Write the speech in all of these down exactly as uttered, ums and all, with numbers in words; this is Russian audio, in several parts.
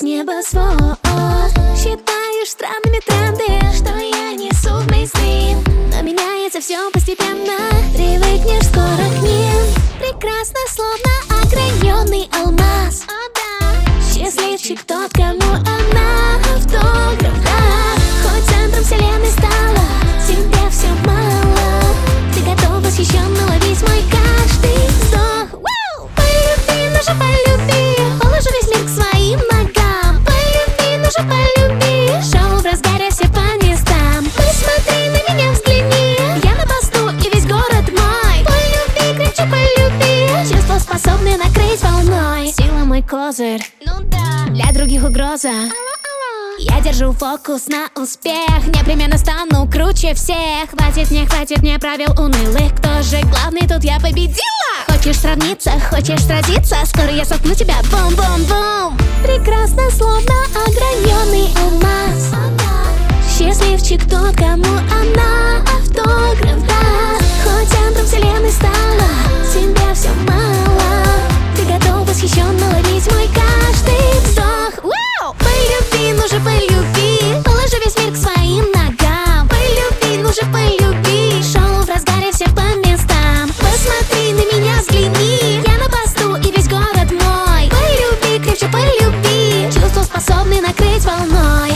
небосвод. Считаешь странными тренды, что я несу в мейнстрим, но меняется все постепенно, привыкнешь скоро к ним. Прекрасно, словно ограненный алмаз. Счастливчик тот, кому она автограф даст. Хоть центром вселенной стала, тебе все мало. Ты готов восхищенно ловить мой каждый вздох. Полюби, ну же полюби, положи весь мир к своим ногам. Полюби, ну же полюби, шоу в разгаре, все по местам. Посмотри на меня, взгляни, я на посту и весь город мой. Полюби, кричи, полюби, чувства способны накрыть волной. Сила мой козырь, ну да, для других угроза. Я держу фокус на успех, непременно стану круче всех. Хватит мне, хватит мне правил унылых, кто же главный, тут я победила. Хочешь сравниться, хочешь сразиться, скоро я соткну тебя, бум-бум-бум. Прекрасно, словно ограненный алмаз. Счастливчик тот, кому она автограф даст. Хоть центром вселенной стала, тебе все мало. Ты готов восхищенно ловить мой каждый вздох. Полюби, ну же полюби, положи весь мир к своим ногам. Полюби, ну же полюби, шоу в разгаре, все по местам. Посмотри на меня, взгляни, я на посту и весь город мой. Полюби, крепче полюби, чувства способны накрыть волной.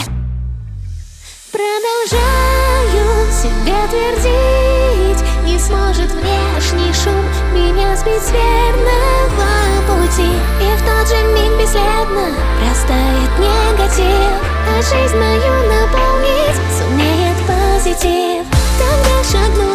Продолжаю себе твердить, не сможет внешний шум меня сбить с верного пути. И в тот же миг бесследно растает негатив, а жизнь мою наполнить сумеет позитив. Тогда шагну